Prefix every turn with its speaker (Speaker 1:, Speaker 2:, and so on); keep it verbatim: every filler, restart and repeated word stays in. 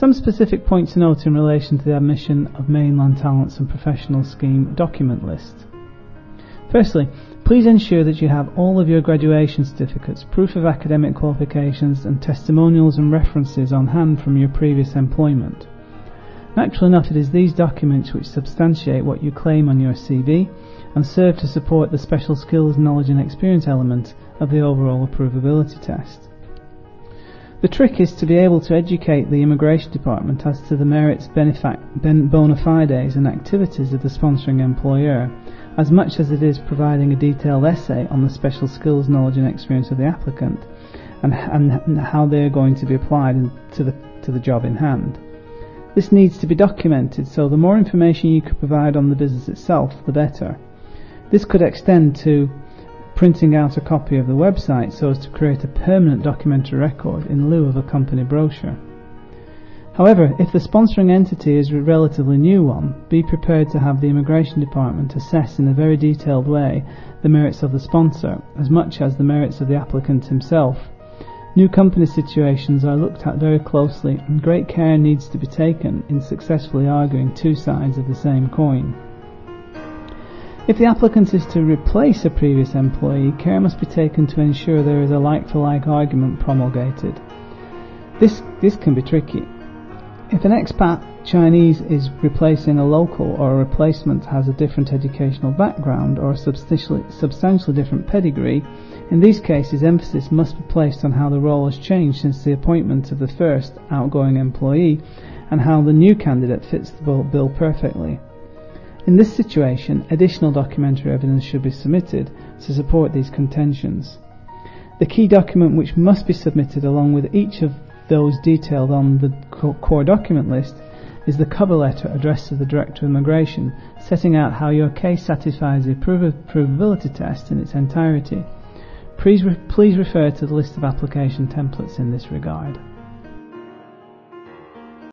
Speaker 1: Some specific points to note in relation to the admission of mainland talents and professional scheme document list. Firstly, please ensure that you have all of your graduation certificates, proof of academic qualifications and testimonials and references on hand from your previous employment. Naturally enough, it is these documents which substantiate what you claim on your C V and serve to support the special skills, knowledge and experience element of the overall approvability test. The trick is to be able to educate the immigration department as to the merits, benefac- ben- bona fides and activities of the sponsoring employer, as much as it is providing a detailed essay on the special skills, knowledge and experience of the applicant and, and, and how they are going to be applied in, to, the, to the job in hand. This needs to be documented, so the more information you could provide on the business itself, the better. This could extend to printing out a copy of the website so as to create a permanent documentary record in lieu of a company brochure. However, if the sponsoring entity is a relatively new one, be prepared to have the immigration department assess in a very detailed way the merits of the sponsor as much as the merits of the applicant himself. New company situations are looked at very closely, and great care needs to be taken in successfully arguing two sides of the same coin. If the applicant is to replace a previous employee, care must be taken to ensure there is a like-for-like argument promulgated. This, this can be tricky. If an expat Chinese is replacing a local, or a replacement has a different educational background or a substantially, substantially different pedigree, in these cases emphasis must be placed on how the role has changed since the appointment of the first outgoing employee and how the new candidate fits the bill perfectly. In this situation, additional documentary evidence should be submitted to support these contentions. The key document which must be submitted along with each of those detailed on the core document list is the cover letter addressed to the Director of Immigration, setting out how your case satisfies the approvability test in its entirety. Please, re- please refer to the list of application templates in this regard.